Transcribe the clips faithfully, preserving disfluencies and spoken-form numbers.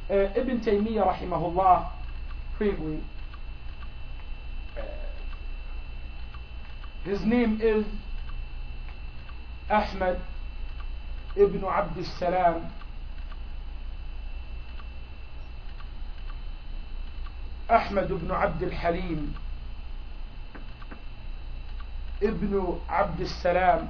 uh, Ibn Taymiyyah rahimahullah, briefly, uh, his name is Ahmad ibn Abd salam Ahmad ibn Abd al-Halim ibn Abd salam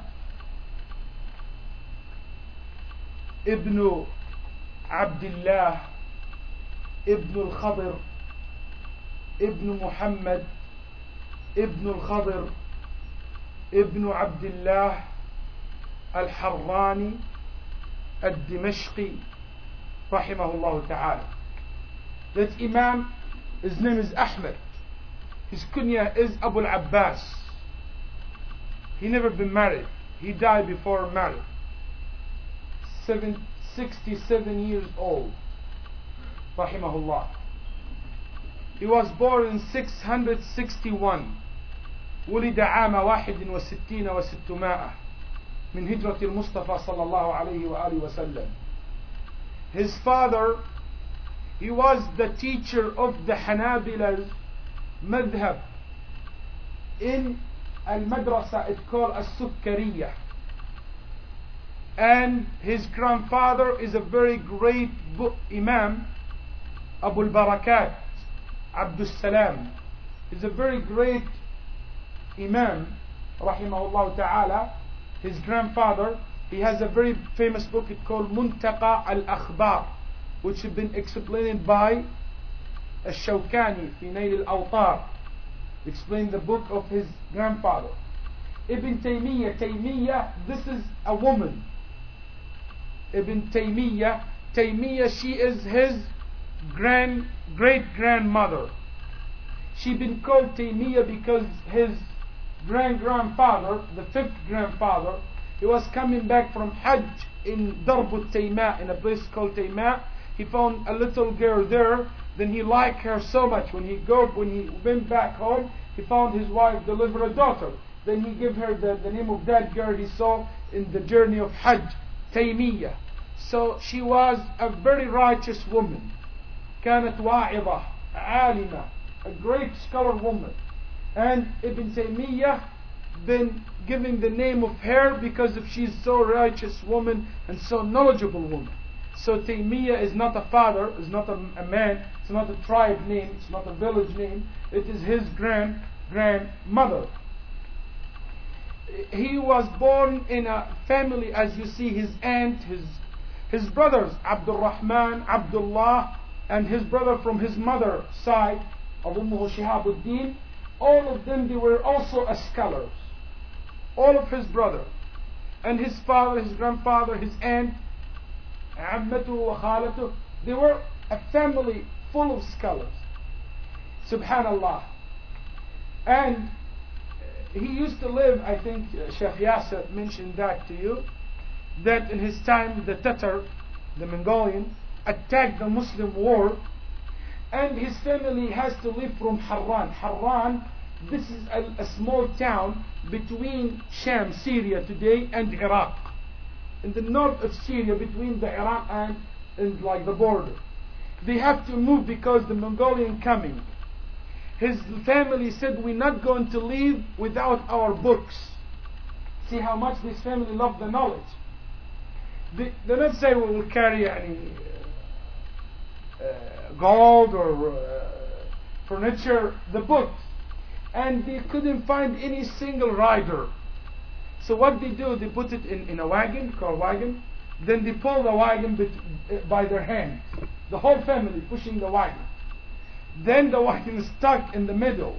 ibn Abdullah ibn al-Khadir ibn Muhammad ibn al-Khadir ibn Abdullah al-Harrani al-Dimashqi rahimahullah ta'ala. That Imam, his name is Ahmad. His kunya is Abu al-Abbas. He never been married. He died before marriage. Seven, sixty-seven years old. Rahimahullah. He was born in six hundred sixty-one. ولد عام واحد وستين وستمائة من هجرة المصطفى صلى الله عليه وآله وسلم. His father, he was the teacher of the Hanabila's madhab in al-madrasa, it's called as-Sukkariyah. And his grandfather is a very great Imam, Abu al-Barakat Abdus Salam. He's a very great Imam, rahimahullah ta'ala. His grandfather, he has a very famous book, it's called Muntaqa al-Akhbar, which has been explained by Al-Shawkani fi Nail al-Awtar. Explained the book of his grandfather. Ibn Taymiyyah, Taymiyyah, this is a woman. Ibn Taymiyyah, Taymiyyah, she is his grand, great grandmother. She been called Taymiyyah because his grand grandfather, the fifth grandfather, he was coming back from Hajj in Darbut Tayma, in a place called Tayma. He found a little girl there. Then he liked her so much. When he go, when he went back home, he found his wife delivered a daughter. Then he gave her the, the name of that girl he saw in the journey of Hajj, Taymiyyah. So she was a very righteous woman. كانت واعظة عالمة, a great scholar woman. And Ibn Taymiyyah been giving the name of her because of she's so righteous woman and so knowledgeable woman. So Taymiyyah is not a father, is not a, a man, it's not a tribe name, it's not a village name, it is his grand grandmother. He was born in a family, as you see, his aunt, his his brothers, Abdul Rahman, Abdullah, and his brother from his mother's side, Ummuhu Shihabuddin, all of them, they were also as scholars. All of his brothers. And his father, his grandfather, his aunt, Ammatu wa Khalatu, they were a family full of scholars. Subhanallah. And he used to live, I think Sheikh Yasser mentioned that to you, that in his time the Tatar, the Mongolian, attacked the Muslim war, and his family has to live from Harran. Harran, this is a, a small town between Sham, Syria today, and Iraq. In the north of Syria, between the Iraq and, and like the border. They have to move because the Mongolian coming. His family said, we're not going to leave without our books. See how much this family loved the knowledge. They, they don't say we will carry any uh, gold or uh, furniture, the books. And they couldn't find any single rider. So what they do, they put it in, in a wagon, called wagon. Then they pull the wagon bet- by their hands. The whole family pushing the wagon. Then the wagon is stuck in the middle.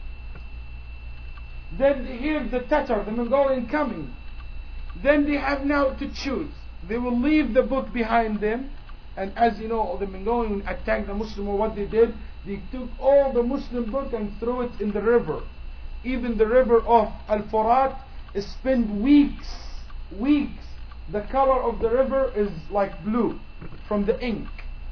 Then they hear the Tatar, the Mongolian coming. Then they have now to choose. They will leave the book behind them. And as you know, the Mongolian attacked the Muslim, or what they did, they took all the Muslim book and threw it in the river. Even the river of Al-Furat spent weeks, weeks. The color of the river is like blue from the ink.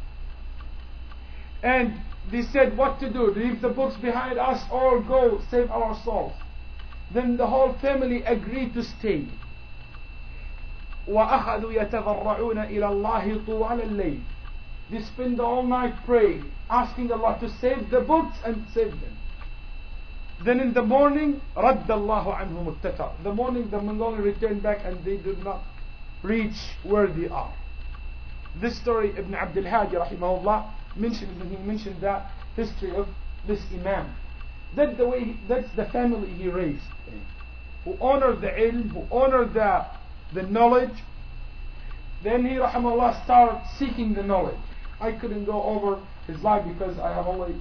And they said what to do, leave the books behind us or go save our souls. Then the whole family agreed to stay. وأخذوا يتضرعون إلى الله طوال الليل. They spend the whole night praying, asking Allah to save the books and save them. Then in the morning, رَدَّ اللَّهُ عَنْهُمُ التَّتَرُ. In the morning, the Mongolians return back and they do not reach where they are. This story, Ibn Abdul Hadi rahimahullah mentioned when he mentioned the history of this Imam. That's the way. He, that's the family he raised, who honored the ilm, who honored the the knowledge. Then he rahimahullah started seeking the knowledge. I couldn't go over his life because I have only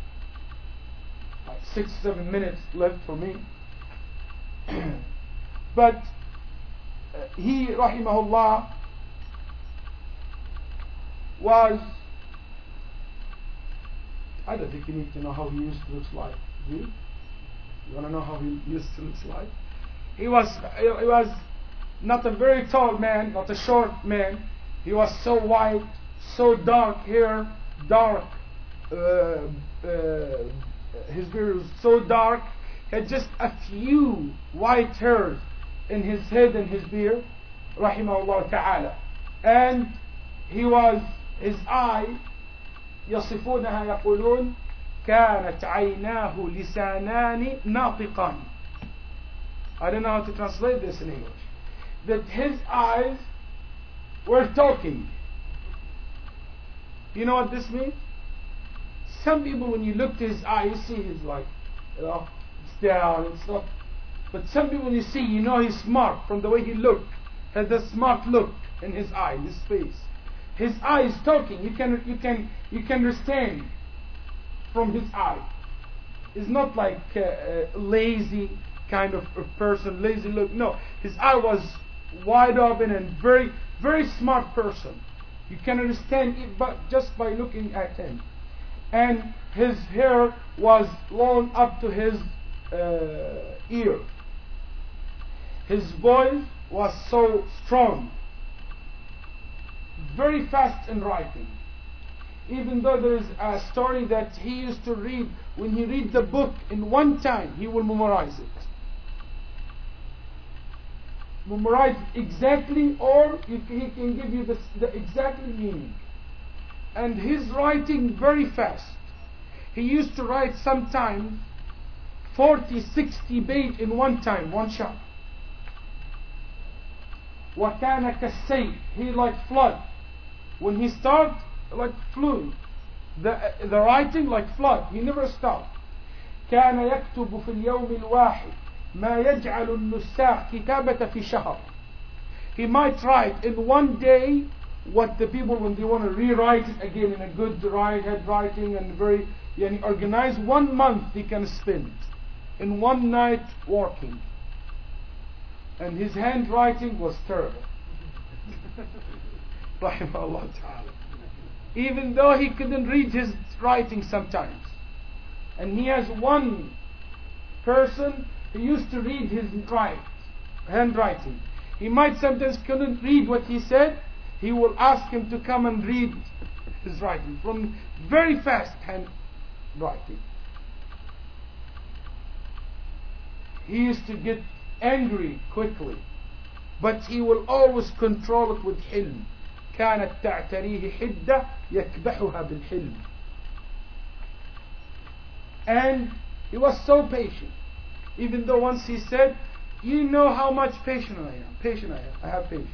like six, seven minutes left for me. But uh, he rahimahullah was, I don't think you need to know how he used to look like. Do you? You want to know how he used to look like? He was, he was not a very tall man, not a short man. He was so white, so dark hair, dark. Uh, uh, his beard was so dark. He had just a few white hairs in his head and his beard, rahimahullah ta'ala. And he was, his eye, يصفونها يقولون كانت عيناه لسانان ناطقان. I don't know how to translate this in English. That his eyes were talking. You know what this means? Some people, when you look to his eye, you see he's like, you know, it's down and stuff. But some people, when you see, you know he's smart from the way he looked. Has a smart look in his eye, his face. His eye is talking. You can, you can, you can understand from his eye. It's not like a, a lazy kind of a person, lazy look. No, his eye was wide open and very, very smart person. You can understand it, but just by looking at him. And his hair was long up to his uh, ear. His voice was so strong. Very fast in writing. Even though there is a story that he used to read, when he read the book in one time, he will memorize it. Memorize it exactly, or he can give you the, the exact meaning. And his writing very fast. He used to write sometimes forty, sixty pages in one time, one shot. وَكَانَ كَالسَّيْلِ. He like flood. When he started, like flew. The, the writing like flood. He never stopped. كان يكتب في اليوم الواحد ما يجعل النساخ كتابة في شهر. He might write in one day what the people, when they want to rewrite it again in a good handwriting and very yani, organized, one month he can spend in one night working. And his handwriting was terrible. Rahimahullah ta'ala. Even though he couldn't read his writing sometimes. And he has one person who used to read his write, handwriting. He might sometimes couldn't read what he said. He will ask him to come and read his writing from very fast handwriting. He used to get angry quickly, but he will always control it with hilm. كانت تعتريه حدة يكبحها بالحلم. And he was so patient. Even though once he said, you know how much patient I am. Patient I am. I have patience.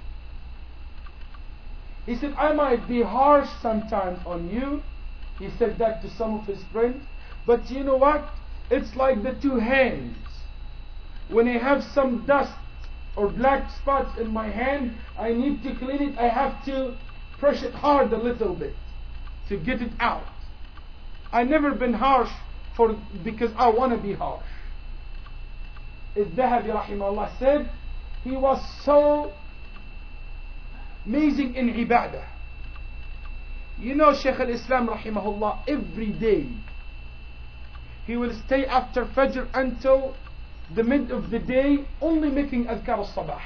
He said, I might be harsh sometimes on you. He said that to some of his friends. But you know what? It's like the two hands. When I have some dust or black spots in my hand, I need to clean it. I have to push it hard a little bit to get it out. I never been harsh for because I want to be harsh. Al-Dhahabi rahimahullah said he was so amazing in ibadah. You know, Shaykh al-Islam rahimahullah, every day he will stay after Fajr until the mid of the day only making adhkar al-sabah.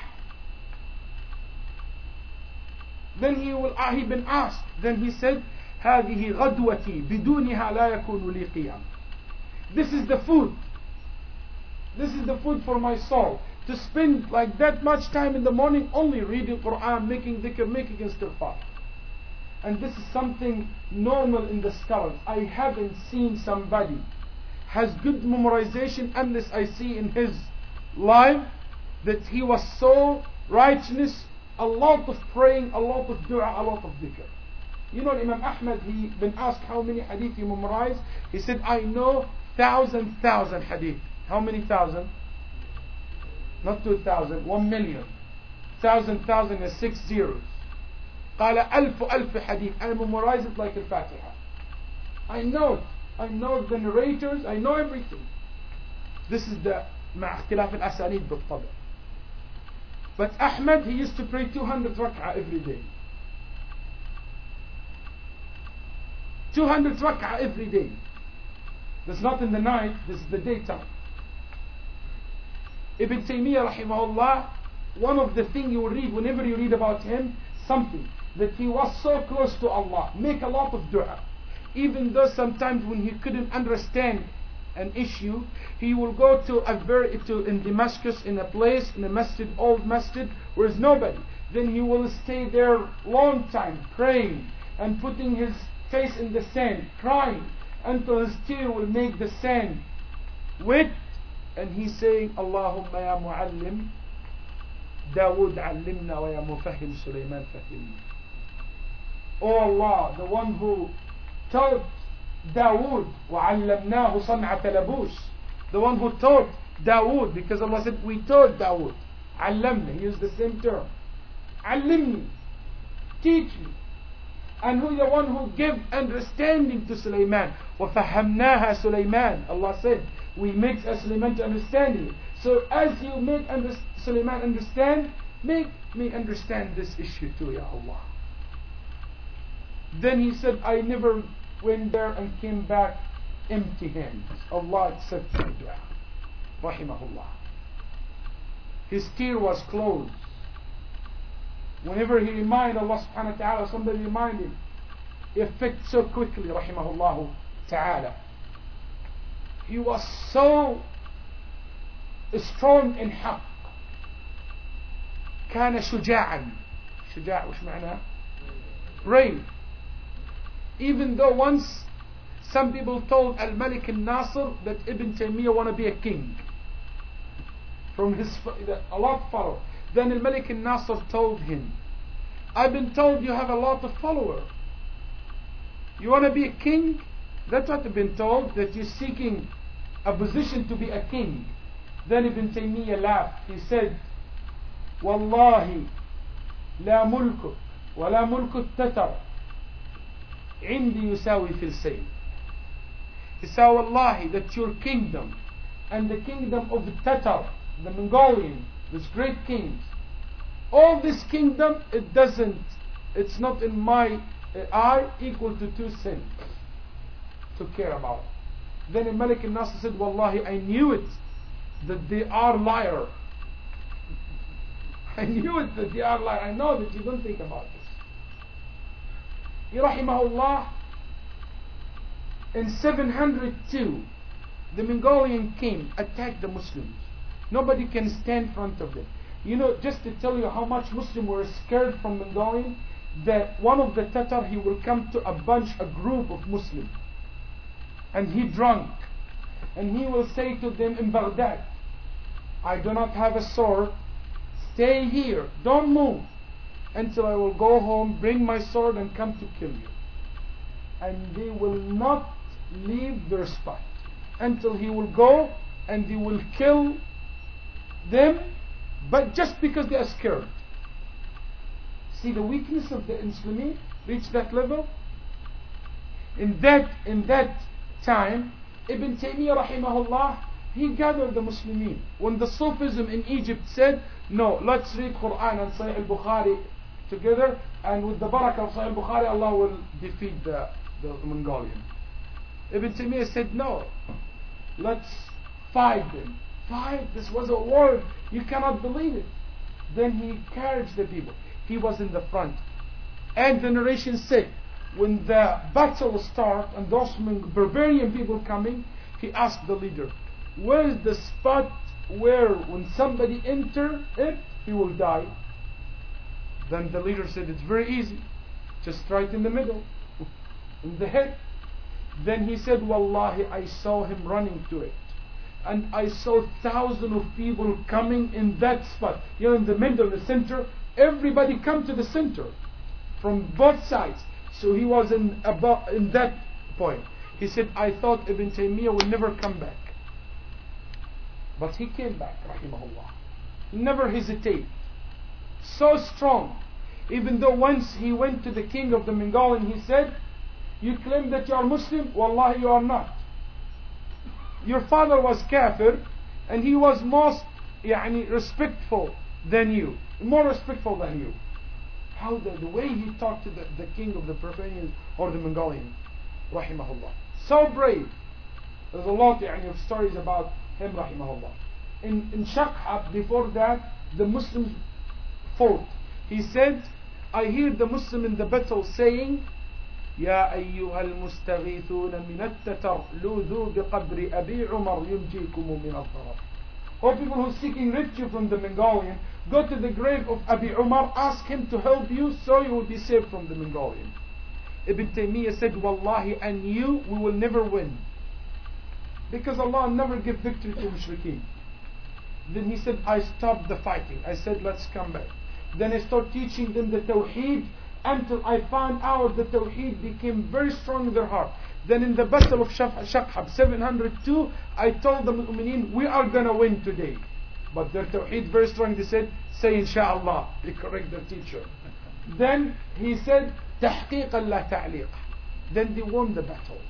Then he will uh, he been asked, then he said, هذه غدوتي بدونها لا يكون لي قيام. This is the food. This is the food for my soul. To spend like that much time in the morning only reading Quran, making dhikr, making istighfar. and this is something normal in the scholars. I haven't seen somebody has good memorization unless I see in his life that he was so righteous, a lot of praying, a lot of dua, a lot of dhikr. You know, Imam Ahmad, he been asked how many hadith he memorized. He said, I know thousand, thousand hadith. How many thousand? Not two thousand, one million. Thousand, thousand is six zeros. قال ألف ألف حديث. I memorize it like al-Fatiha. I know it. I know the narrators. I know everything. This is the مع اختلاف الأسانيد بالطبع. But Ahmad, he used to pray two hundred rak'ah every day. two hundred rak'ah every day. That's not in the night, this is the daytime. Ibn Taymiyyah rahimahullah, one of the things you will read whenever you read about him, something that he was so close to Allah, make a lot of dua. Even though sometimes when he couldn't understand an issue, he will go to a very to in Damascus, in a place, in a masjid, old masjid, where there's nobody. Then he will stay there long time, praying and putting his face in the sand, crying until his tear will make the sand wet, and he's saying, Allahumma ya muallim Dawood allimna wa ya mufahim Sulaiman fahimna. Oh Allah, the one who taught Dawood وَعَلَّمْنَاهُ صَنْعَةَ لَبُوسٍ, the one who taught Dawood, because Allah said we taught Dawood. علمنا, he used the same term. علمني, teach me. And who the one who gave understanding to Sulaiman. وَفَهَّمْنَاهَا Sulaiman, Allah said we make Sulaiman to understand it. So as you make under- Sulaiman understand, make me understand this issue too, Ya Allah. Then he said, I never went there and came back empty hands. Allah accepted the dua. Rahimahullah. His tear was closed. Whenever he reminded Allah subhanahu wa ta'ala, somebody reminded him, it fit so quickly, rahimahullah ta'ala. He was so strong in haqq. كان شجاعا. شجاع وش معناه؟ Brave. Even though once some people told Al-Malik al-Nasir that Ibn Taymiyyah want to be a king from his a lot of followers. Then Al-Malik al-Nasir told him, I've been told you have a lot of followers. You want to be a king? That's what I've been told, that you're seeking a position to be a king. Then Ibn Taymiyyah laughed. He said, Wallahi la mulkuk wa la mulkut tatar عندي يساوي في السيل. He said, Wallahi, that your kingdom and the kingdom of the Tatar, the Mongolian, these great kings, all this kingdom, it doesn't, it's not in my uh, eye equal to two cents to care about. Then Malik al-Nasir said, Wallahi, I knew it, that they are liar. I knew it that they are liar. I know that you don't think about this. Rahimahullah, in seven hundred two, the Mongolian king attacked the Muslims. Nobody can stand in front of them. You know, just to tell you how much Muslims were scared from Mongolian, that one of the Tatar, he will come to a bunch, a group of Muslims, and he drunk, and he will say to them in Baghdad, I do not have a sword, stay here, don't move, until I will go home, bring my sword and come to kill you. And they will not leave their spot until he will go and he will kill them, but just because they are scared. See, the weakness of the Muslimin reached that level. In that, in that time, Ibn Taymiyyah rahimahullah, he gathered the Muslimin. When the Sufism in Egypt said, no, let's read Quran and Sahih al-Bukhari together, and with the barakah of Sahih al-Bukhari, Allah will defeat the, the Mongolian. Ibn Taymiyyah said, no, let's fight them. Fight, this was a word, you cannot believe it. Then he encouraged the people. He was in the front. And the narration said, when the battle started and those barbarian people coming, he asked the leader, where is the spot where when somebody enter it, he will die? Then the leader said, it's very easy. just right in the middle, in the head. Then he said, Wallahi, I saw him running to it. And I saw thousands of people coming in that spot. You know, in the middle, the center. Everybody come to the center from both sides. So he was in, about, in that point. He said, I thought Ibn Taymiyyah would never come back. But he came back, rahimahullah. He never hesitated. So strong. Even though once he went to the king of the Mongolian, he said, you claim that you are Muslim? Wallahi, you are not. Your father was kafir, and he was most يعني, respectful than you. More respectful than you. How the, the way he talked to the, the king of the Persians or the Mongolian, rahimahullah. So brave. There's a lot يعني, of stories about him, rahimahullah. In, in Shaqhab, before that, the Muslims fought. He said, I hear the Muslim in the battle saying, يا أيها المستغيثون من التتر لوذوا بقبر أبي عمر ينجيكم من الضرر. All people who are seeking refuge from the Mongolian, go to the grave of Abi Umar, ask him to help you so you will be saved from the Mongolian. Ibn Taymiyyah said, Wallahi, and you, we will never win. Because Allah never give victory to mushrikeen. Then he said, I stopped the fighting. I said, let's come back. Then I started teaching them the Tawheed until I found out the Tawheed became very strong in their heart. Then in the battle of Shaqhab, seven hundred two, I told the Mu'mineen, we are going to win today. But their Tawheed very strong. They said, say inshaAllah. They correct their teacher. Then he said, تحقيق لا تعليق. Then they won the battle.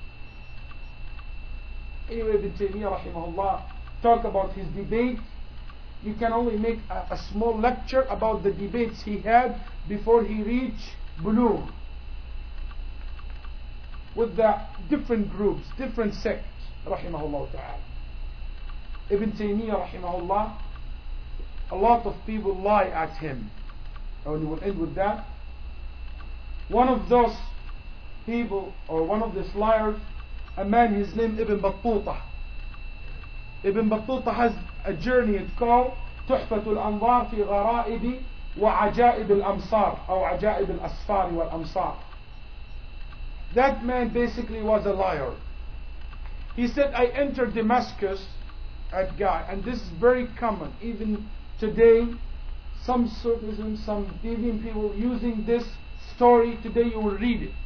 Anyway, Ibn Taymiyyah rahimahullah talk about his debate. You can only make a, a small lecture about the debates he had before he reached Bulugh with the different groups, different sects, rahimahullah ta'ala. Ibn Taymiyyah rahimahullah, a lot of people lie at him. And we will end with that. One of those people, or one of these liars, a man, his name Ibn Battuta. Ibn Battuta has a journey, it's called تحفة الأنظار في غرائب وعجائب الأمصار أو عجائب الأسفار والأمصار. That man basically was a liar. He said, I entered Damascus at guy, and this is very common. Even today, some Sufism, some deviant people using this story, today you will read it.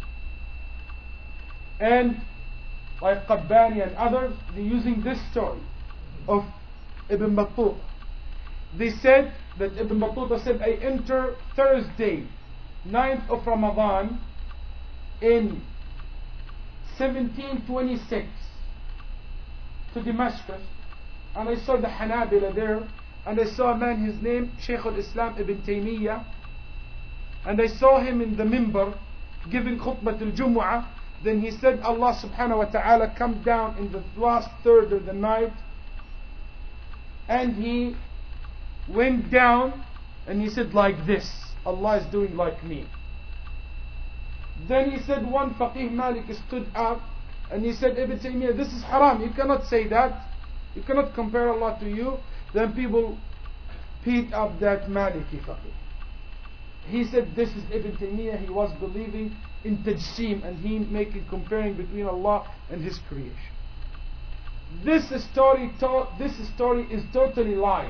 And like Qabbani and others, they're using this story of Ibn Battuta. They said that Ibn Battuta said, I enter Thursday, ninth of Ramadan, in seventeen twenty-six to Damascus, and I saw the Hanabila there, and I saw a man, his name Shaykh al-Islam Ibn Taymiyyah, and I saw him in the minbar giving khutbah al-Jumu'ah. Then he said, Allah subhanahu wa ta'ala come down in the last third of the night, and he went down and he said like this, Allah is doing like me. Then he said, one Faqih Malik stood up and he said, Ibn Taymiyyah, this is haram, you cannot say that, you cannot compare Allah to you. Then people beat up that Maliki Faqih. He said, this is Ibn Taymiyyah, he was believing in tajseem, and he making comparing between Allah and his creation. This story to, this story is totally lying.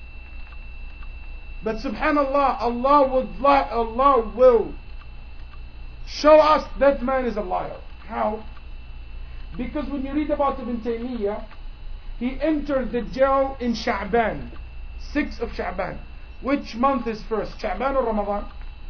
But subhanallah, Allah would lie, Allah will show us that man is a liar. How? Because when you read about Ibn Taymiyyah, he entered the jail in Sha'ban, sixth of Sha'ban. Which month is first, Sha'ban or Ramadan?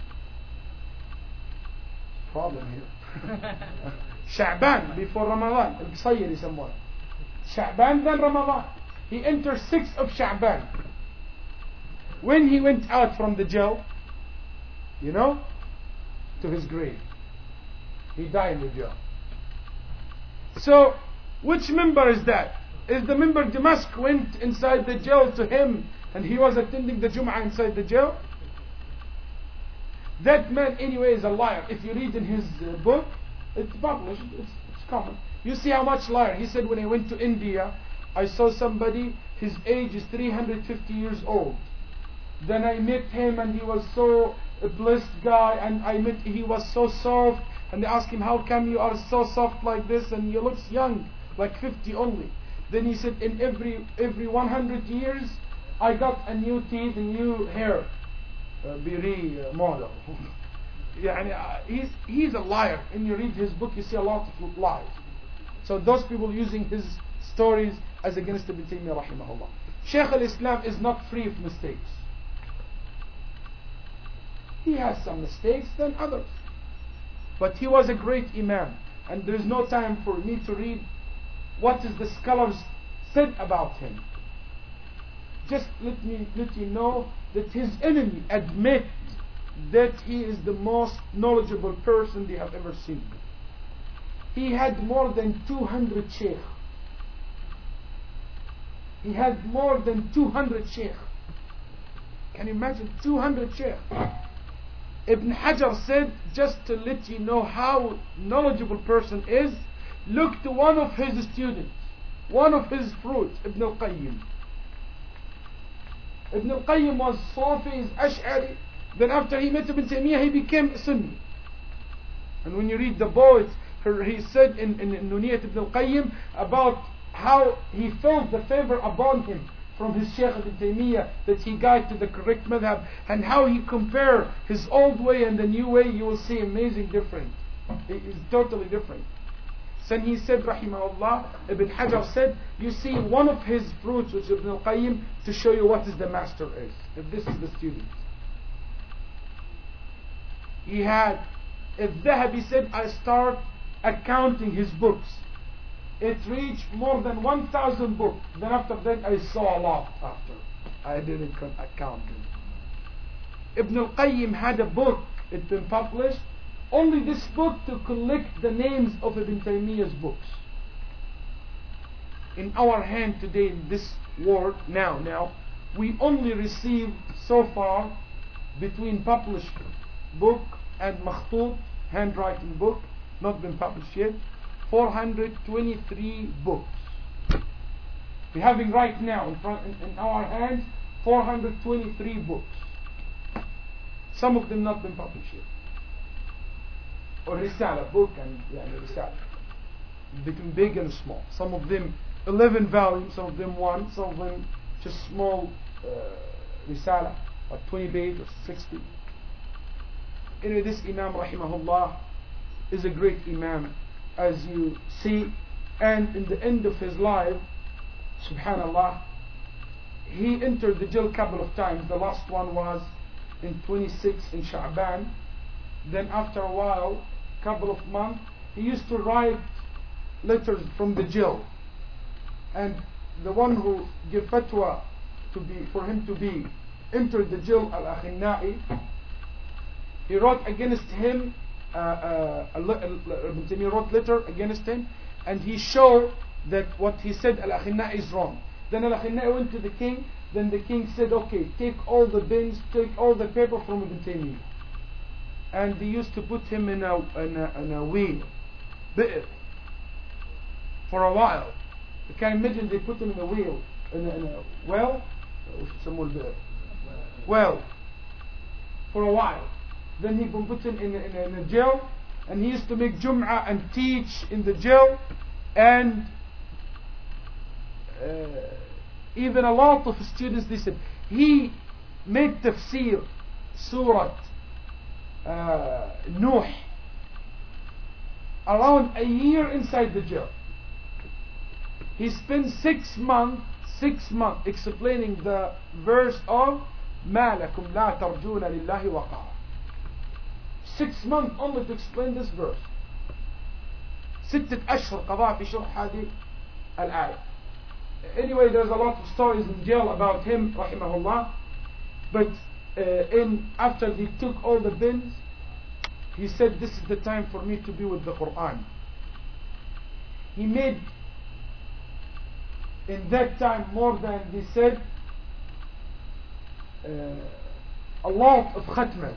Problem here. Sha'ban before Ramadan. Al-Qasayr يسمونه. Sha'ban then Ramadan. He entered sixth of Sha'ban. When he went out from the jail, you know, to his grave, he died in the jail. So, which member is that? Is the member Damascus went inside the jail to him and he was attending the Jum'ah inside the jail? That man anyway is a liar. If you read in his uh, book, it's published, it's, it's common. You see how much liar. He said, when I went to India, I saw somebody, his age is three hundred fifty years old. Then I met him and he was so a blessed guy, and I met, he was so soft, and they asked him, how come you are so soft like this, and you look young, like fifty only. Then he said, in every every one hundred years, I got a new teeth, a new hair. Uh, Biri uh, model. يعني, uh, he's, he's a liar. When you read his book, you see a lot of lies. So those people using his stories as against Ibn Taymiyyah rahimahullah. Shaykh al-Islam is not free of mistakes. He has some mistakes than others. But he was a great Imam. And there is no time for me to read what is the scholars said about him. Just let me let you know that his enemy admit that he is the most knowledgeable person they have ever seen. He had more than two hundred sheikh. He had more than two hundred sheikh. Can you imagine two hundred sheikh? Ibn Hajar said, just to let you know how knowledgeable person is, look to one of his students, one of his fruits, Ibn al-Qayyim. Ibn al-Qayyim was Sufi, Ash'ari. Then after he met Ibn Taymiyyah, he became Sunni. And when you read the poet, he said in, in, in Nuniyat Ibn al-Qayyim about how he felt the favor upon him from his Shaykh Ibn Taymiyyah, that he guided to the correct madhab, and how he compared his old way and the new way, you will see amazing difference. It is totally different. Then he said, rahimahullah, Ibn Hajar said, you see one of his fruits, which is Ibn al-Qayyim, to show you what is the master is, if this is the student. He had, if Dhahabi said, I start accounting his books. It reached more than one thousand books. Then after that I saw a lot after. I didn't account it. Ibn al-Qayyim had a book, it's been published, only this book to collect the names of Ibn Taymiyyah's books. In our hand today, in this world, now, now, we only received so far, between published book and makhtut, handwriting book, not been published yet, four hundred twenty-three books. We're having right now in, front, in, in our hands four hundred twenty-three books. Some of them not been published yet. Or Risala, book and yeah, Risala. Between big and small. Some of them eleven volumes, some of them one, some of them just small uh, Risala, like twenty pages or sixty. Anyway, this Imam rahimahullah is a great Imam, as you see, and in the end of his life, subhanallah, he entered the jail a couple of times. The last one was in twenty-six in Sha'ban. Then after a while, couple of months, he used to write letters from the jail, and the one who gave fatwa to be for him to be entered the jail, Al-Akhinnai, he wrote against him. Uh, uh, Ibn Taymiyyah wrote letter against him, and he showed that what he said Al-Akhinnai is wrong. Then Al-Akhinnai went to the king. Then the king said, okay, take all the bins, take all the paper from Ibn Taymiyyah. And they used to put him in a, in a, in a wheel, bi'r, for a while. You can imagine they put him in a wheel, in a, in a well, well, for a while. Then he been put in, in, in, in a jail, and he used to make Jum'ah and teach in the jail, and uh, even a lot of students, they said, he made tafsir, Surah uh, Nuh, around a year inside the jail. He spent six months, six months explaining the verse of مَا لَكُمْ لَا تَرْجُونَ لِلَّهِ وَقَارًا. Six months only to explain this verse. ستة أشهر قضاء في شرح هذه الآية. Anyway, there's a lot of stories in jail about him, rahimahullah. But uh, in after they took all the bins, he said, this is the time for me to be with the Quran. He made in that time more than, he said, uh, a lot of khatmas.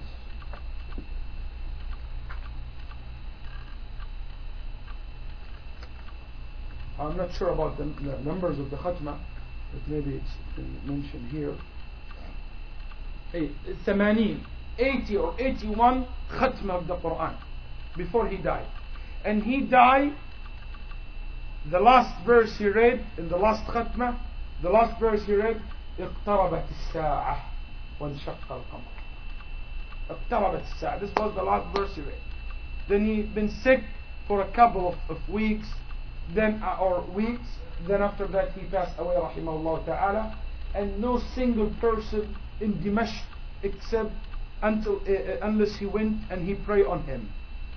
I'm not sure about the, the numbers of the khatma, but maybe it's been mentioned here. Hey, ثمانين eighty or eighty-one khatma of the Quran before he died. And he died, the last verse he read in the last khatma, the last verse he read, اقتربت الساعة وانشق القمر. اقتربت الساعة. This was the last verse he read. Then he been sick for a couple of, of weeks, then uh, or weeks. Then after that he passed away, rahimahullah ta'ala. And no single person in Dimashq except until uh, unless he went and he prayed on him.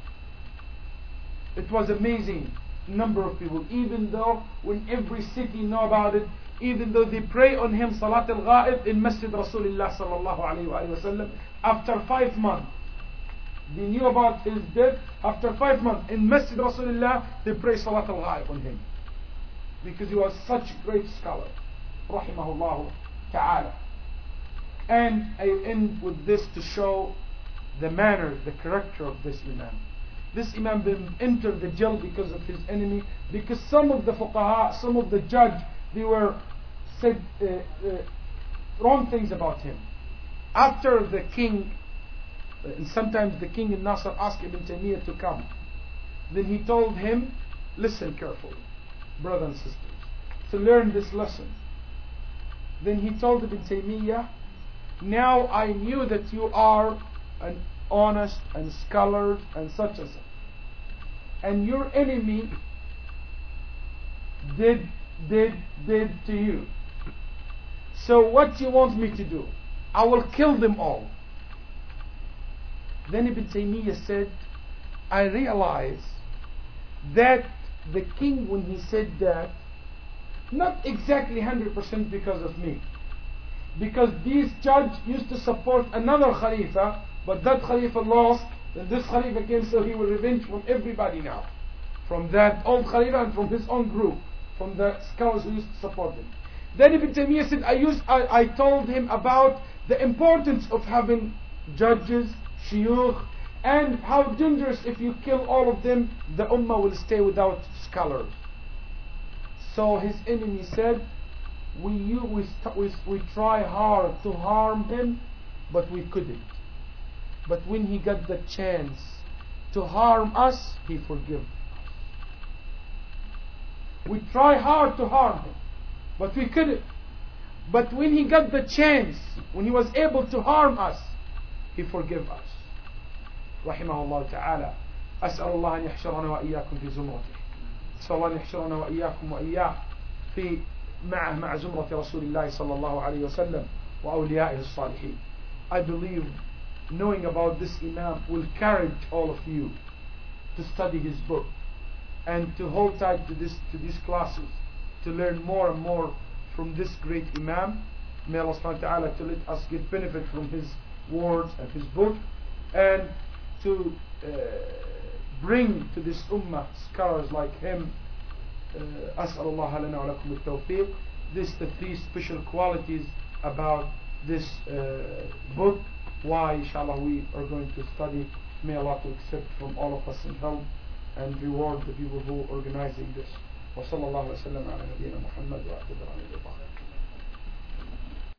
It was amazing number of people, even though when every city know about it, even though they pray on him Salat al-Ghaib in Masjid Rasulullah sallallahu alayhi wa sallam. After five months, they knew about his death. After five months in Masjid Rasulullah, they pray Salat al-Ghaib on him, because he was such a great scholar, rahimahullah ta'ala. And I end with this to show the manner, the character of this Imam. This Imam been entered the jail because of his enemy, because some of the fuqaha, some of the judge, they were said uh, uh, wrong things about him. After the king, uh, and sometimes the king in Nasr asked Ibn Taymiyyah to come, then he told him, listen carefully, brothers and sisters, to learn this lesson. Then he told Ibn Taymiyyah, now I knew that you are an honest and scholar and such and such, and your enemy did did did to you. So what do you want me to do? I will kill them all. Then Ibn Taymiyyah said, I realize that the king, when he said that, not exactly one hundred percent because of me, because this judge used to support another Khalifa, but that Khalifa lost, and this Khalifa came, so he will revenge from everybody now, from that old Khalifa and from his own group, from the scholars who used to support him. Then Ibn Taymiyyah said, I, used, I, I told him about the importance of having judges, shuyukh, and how dangerous if you kill all of them, the ummah will stay without scholars. So his enemy said, we, you, we, we, we try hard to harm him, but we couldn't. But when he got the chance to harm us, he forgave us. We try hard to harm him, but we couldn't. But when he got the chance, when he was able to harm us, he forgave us. Rahimahullah ta'ala. أسأل الله أن يحشرنا وإياكم في زمرته. أسأل الله أن يحشرنا وإياكم وإياه في معه مع زمرة رسول الله صلى الله عليه وسلم وأوليائه الصالحين. I believe knowing about this Imam will encourage all of you to study his book and to hold tight to this to these classes, to learn more and more from this great Imam. May Allah subhanahu wa ta'ala to let us get benefit from his words and his book, and to uh, bring to this ummah scholars like him. أسأل الله لنا ولكم التوفيق. This the three special qualities about this uh, book, why inshallah we are going to study. May Allah to accept from all of us and help and reward the people who are organizing this. وصلى الله وسلم على نبينا محمد وعلى آله وصحبه.